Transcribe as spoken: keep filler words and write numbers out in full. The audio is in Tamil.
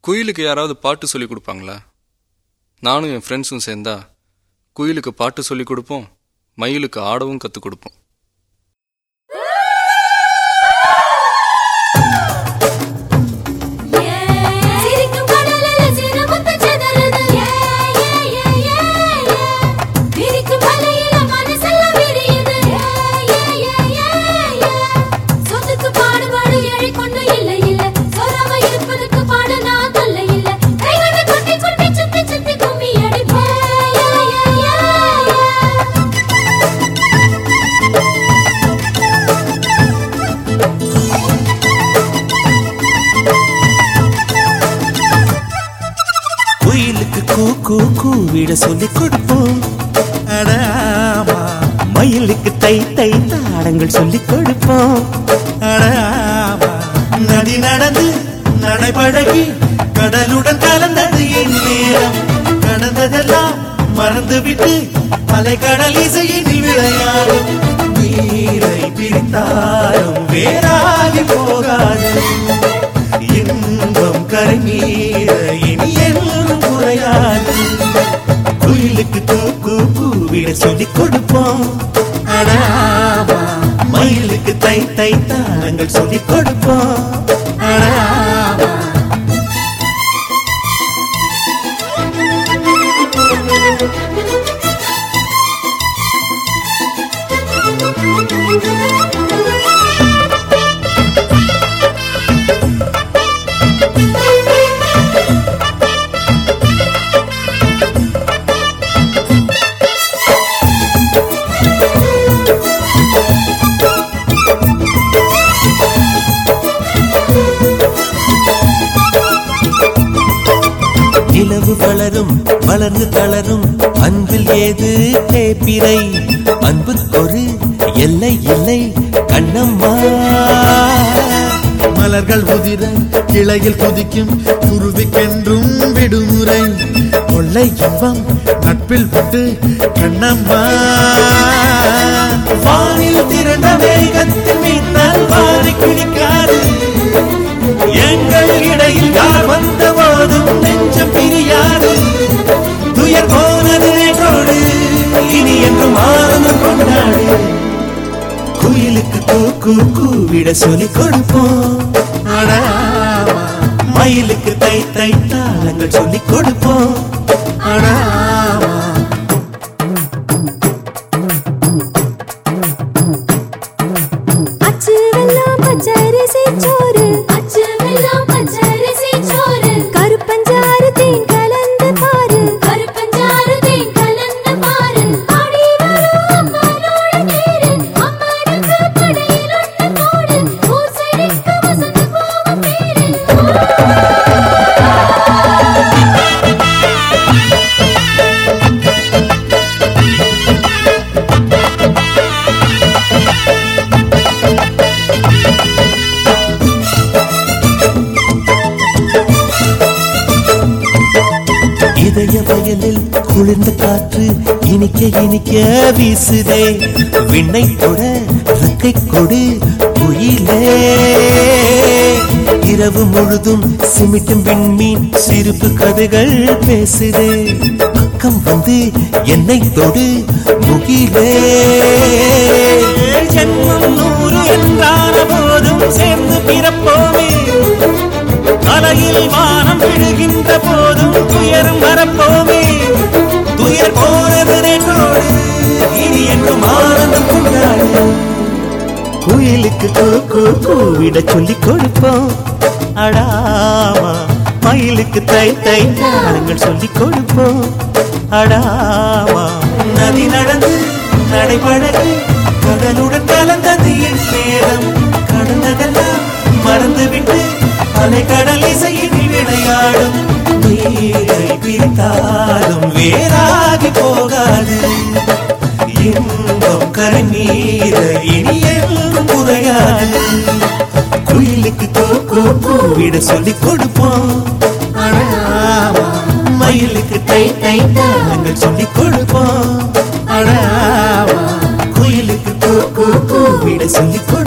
குயிலுக்கு யாராவது பாட்டு சொல்லி கொடுப்பாங்களா? நானும் என் ஃப்ரெண்ட்ஸும் சேர்ந்தா குயிலுக்கு பாட்டு சொல்லி கொடுப்போம், மயிலுக்கு ஆடவும் கற்றுக் கொடுப்போம். கூவிட சொல்லி கொடுப்போம், மயிலுக்கு தை தை தாடங்கள் சொல்லி கொடுப்போம். நதி நடந்து நடைபழகி கடலுடன் கலந்தது என் நேரம், கடந்ததெல்லாம் மறந்துவிட்டு அலை கடல் இசையினில் விளையாடும். நீரை பிரித்தாலும் வேறாகி போகாது இன்பம் கரை மீற இனி என்றும் குறையாது. குயிலுக்கு கூக்கு கூவிட சொல்லி கொடுப்போம், மயிலுக்கு தை தை தாளங்கள் சொல்லி கொடுப்போம். நிலவு வளரும் வளர்ந்து தளரும் அன்பில் ஏது தேப்பிரை, அன்புக்கொரு எல்லை இல்லை கண்ணம்மா. மலர்கள் உதிர கிளையில் குதிக்கும் குருவிக்கென்றும் விடுமுறை, கொள்ளை இன்பம் நட்பில் விட்டு கண்ணம்மா. வானில் திரண்ட வேகத்தில் மீனால் வாரி கிழிக்காது, எங்கள் இடையில் யார் வந்த போதும் நெஞ்சம் பிரியாது. துயர் போனது நேற்றோடு இனி என்றும் ஆனந்தம் கொண்டாடு. குயிலுக்கு கூக்கு கூவிட சொல்லி கொடுப்போம், மயிலுக்கு தை தை தாளங்கள் சொல்லி கொடுப்போம். இதய வயலில் குளிர்ந்த காற்று இனிக்க இனிக்க வீசுதே, விண்ணை தொட ரக்கை கொடு குயிலே. இரவு முழுதும் சிமிட்டும் விண்மீன் சிரிப்பு கதைகள் பேசுதே, பக்கம் வந்து என்னை தொடு முகிலே. ஜன்மம் நூறு என்றான போதும் சேர்ந்து பிறப்போமே, அலையில் வானம் விழுகின்ற போதும் துயரும் வரப்போமே. துயர் போனது நேற்றோடு இனி என்றும் ஆனந்தம் கொண்டாடு. குயிலுக்கு கூக்கு கூவிட சொல்லி கொடுப்போம், அடாமா மயிலுக்கு தை தை தாளங்கள் சொல்லி கொடுப்போம். அடாமா நதி நடந்து நடைபழகி கடலுடன் கலந்தது என் நேரம், கடந்ததெல்லாம் மறந்துவிட்டு அலை கடல் இசையினில் விளையாடும். நீரை பிரித்தாலும் வேறாகி போகாது இன்பம் கரை மீற இனி என்றும் குறையாது. குயிலுக்கு கூக்கு கூவிட சொல்லி கொடுப்போம், மயிலுக்கு தை தை தாளங்கள் சொல்லி கொடுப்போம். குயிலுக்கு கூக்கு கூவிட சொல்லி